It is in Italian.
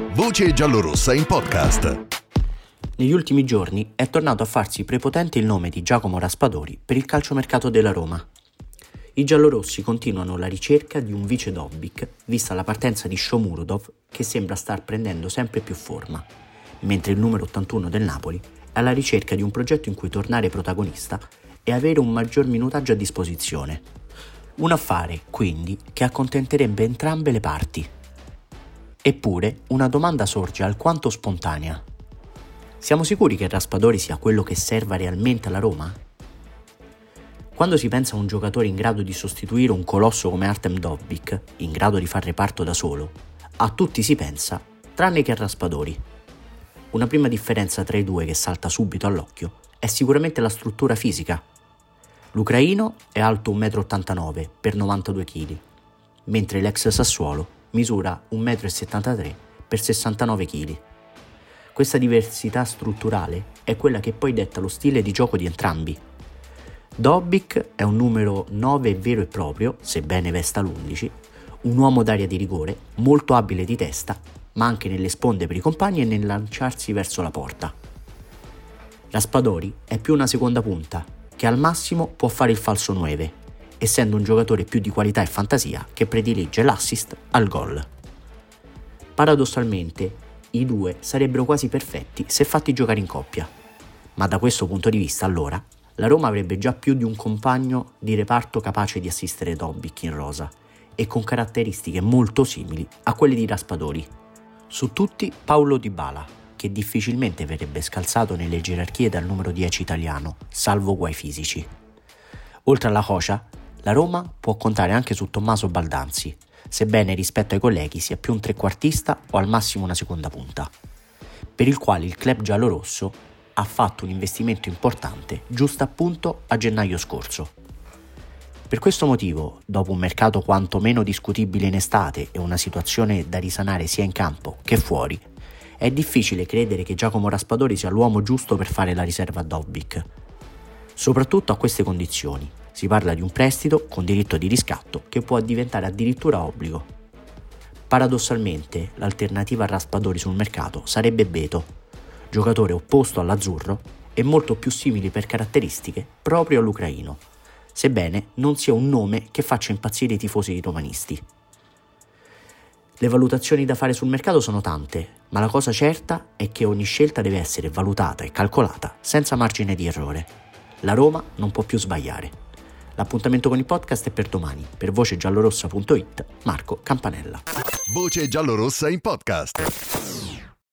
Voce giallorossa in podcast. Negli ultimi giorni è tornato a farsi prepotente il nome di Giacomo Raspadori per il calciomercato della Roma. I giallorossi continuano la ricerca di un vice Dobbik, vista la partenza di Shomurodov, che sembra star prendendo sempre più forma, mentre il numero 81 del Napoli è alla ricerca di un progetto in cui tornare protagonista e avere un maggior minutaggio a disposizione. Un affare, quindi, che accontenterebbe entrambe le parti. Eppure, una domanda sorge alquanto spontanea. Siamo sicuri che Raspadori sia quello che serva realmente alla Roma? Quando si pensa a un giocatore in grado di sostituire un colosso come Artem Dobbik, in grado di far reparto da solo, a tutti si pensa, tranne che a Raspadori. Una prima differenza tra i due che salta subito all'occhio è sicuramente la struttura fisica. L'ucraino è alto 1,89 m per 92 kg, mentre l'ex Sassuolo misura 1,73 m per 69 kg. Questa diversità strutturale è quella che poi detta lo stile di gioco di entrambi. Dobbik è un numero 9 vero e proprio, sebbene vesta l'11, un uomo d'area di rigore, molto abile di testa, ma anche nelle sponde per i compagni e nel lanciarsi verso la porta. Raspadori è più una seconda punta, che al massimo può fare il falso 9, essendo un giocatore più di qualità e fantasia che predilige l'assist al gol. Paradossalmente, i due sarebbero quasi perfetti se fatti giocare in coppia, ma da questo punto di vista allora la Roma avrebbe già più di un compagno di reparto capace di assistere Dobbik in rosa e con caratteristiche molto simili a quelle di Raspadori. Su tutti Paulo Dybala, che difficilmente verrebbe scalzato nelle gerarchie dal numero 10 italiano, salvo guai fisici. Oltre alla Cocia, la Roma può contare anche su Tommaso Baldanzi, sebbene rispetto ai colleghi sia più un trequartista o al massimo una seconda punta, per il quale il club giallorosso ha fatto un investimento importante giusto appunto a gennaio scorso. Per questo motivo, dopo un mercato quantomeno discutibile in estate e una situazione da risanare sia in campo che fuori, è difficile credere che Giacomo Raspadori sia l'uomo giusto per fare la riserva a Dobbik. Soprattutto a queste condizioni. Si parla di un prestito con diritto di riscatto che può diventare addirittura obbligo. Paradossalmente, l'alternativa a Raspadori sul mercato sarebbe Beto, giocatore opposto all'azzurro e molto più simile per caratteristiche proprio all'ucraino, sebbene non sia un nome che faccia impazzire i tifosi romanisti. Le valutazioni da fare sul mercato sono tante, ma la cosa certa è che ogni scelta deve essere valutata e calcolata senza margine di errore. La Roma non può più sbagliare. L'appuntamento con il podcast è per domani. Per vocegiallorossa.it, Marco Campanella. Voce giallorossa in podcast.